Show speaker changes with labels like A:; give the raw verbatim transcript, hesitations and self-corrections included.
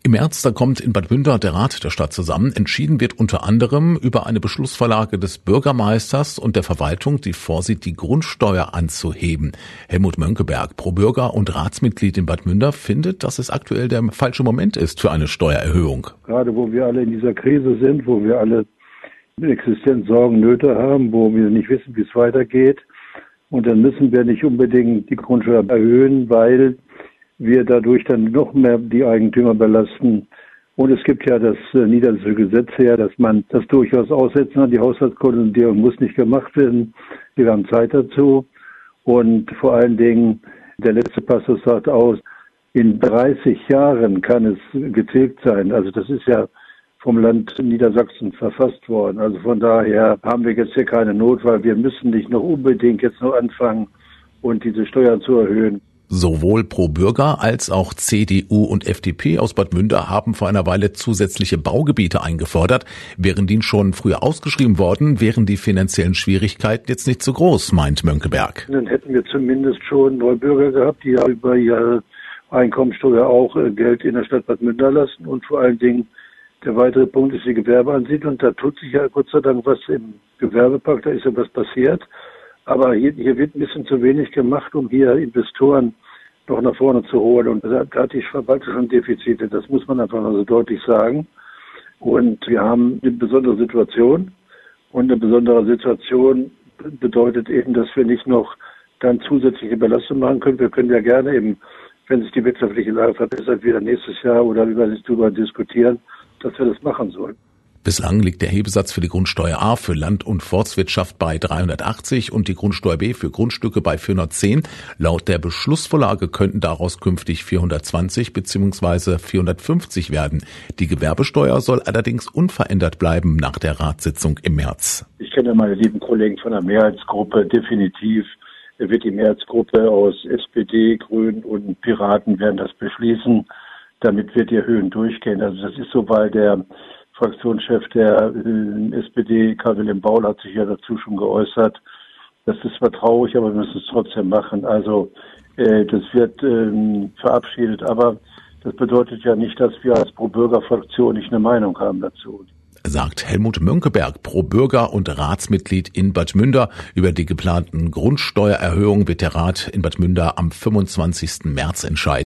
A: Im März, da kommt in Bad Münder der Rat der Stadt zusammen. Entschieden wird unter anderem über eine Beschlussvorlage des Bürgermeisters und der Verwaltung, die vorsieht, die Grundsteuer anzuheben. Helmut Mönckeberg, Pro Bürger und Ratsmitglied in Bad Münder, findet, dass es aktuell der falsche Moment ist für eine Steuererhöhung.
B: Gerade wo wir alle in dieser Krise sind, wo wir alle Existenzsorgen, Nöte haben, wo wir nicht wissen, wie es weitergeht. Und dann müssen wir nicht unbedingt die Grundsteuer erhöhen, weil wir dadurch dann noch mehr die Eigentümer belasten. Und es gibt ja das äh, niederländische Gesetz her, dass man das durchaus aussetzen kann. Die Haushaltskonsolidierung muss nicht gemacht werden. Wir haben Zeit dazu. Und vor allen Dingen, der letzte Passus sagt aus, in dreißig Jahren kann es getilgt sein. Also das ist ja vom Land Niedersachsen verfasst worden. Also von daher haben wir jetzt hier keine Not, weil wir müssen nicht noch unbedingt jetzt noch anfangen und diese Steuern zu erhöhen.
A: Sowohl Pro Bürger als auch C D U und F D P aus Bad Münder haben vor einer Weile zusätzliche Baugebiete eingefordert. Wären die schon früher ausgeschrieben worden, wären die finanziellen Schwierigkeiten jetzt nicht so groß, meint Mönckeberg.
B: Dann hätten wir zumindest schon Neubürger gehabt, die ja über ihre Einkommensteuer auch Geld in der Stadt Bad Münder lassen. Und vor allen Dingen der weitere Punkt ist die Gewerbeansiedlung. Da tut sich ja Gott sei Dank was im Gewerbepakt, da ist ja was passiert. Aber hier, hier wird ein bisschen zu wenig gemacht, um hier Investoren noch nach vorne zu holen. Und da hat die Verwaltung schon Defizite, das muss man einfach mal so deutlich sagen. Und wir haben eine besondere Situation. Und eine besondere Situation bedeutet eben, dass wir nicht noch dann zusätzliche Belastungen machen können. Wir können ja gerne eben, wenn sich die wirtschaftliche Lage verbessert, wieder nächstes Jahr oder über das darüber diskutieren, dass wir das machen sollen.
A: Bislang liegt der Hebesatz für die Grundsteuer A für Land- und Forstwirtschaft bei dreihundertachtzig und die Grundsteuer B für Grundstücke bei vierhundertzehn. Laut der Beschlussvorlage könnten daraus künftig vierhundertzwanzig bzw. vierhundertfünfzig werden. Die Gewerbesteuer soll allerdings unverändert bleiben nach der Ratssitzung im März.
B: Ich kenne meine lieben Kollegen von der Mehrheitsgruppe definitiv. Wird die Mehrheitsgruppe aus S P D, Grünen und Piraten werden das beschließen. Damit wird die Erhöhung durchgehen. Also das ist so, weil der Fraktionschef der äh, S P D, Karl-Wilhelm Baul, hat sich ja dazu schon geäußert. Das ist zwar traurig, aber wir müssen es trotzdem machen. Also äh, das wird äh, verabschiedet, aber das bedeutet ja nicht, dass wir als Pro-Bürger-Fraktion nicht eine Meinung haben dazu.
A: Sagt Helmut Mönckeberg, Pro Bürger und Ratsmitglied in Bad Münder. Über die geplanten Grundsteuererhöhungen wird der Rat in Bad Münder am fünfundzwanzigsten März entscheiden.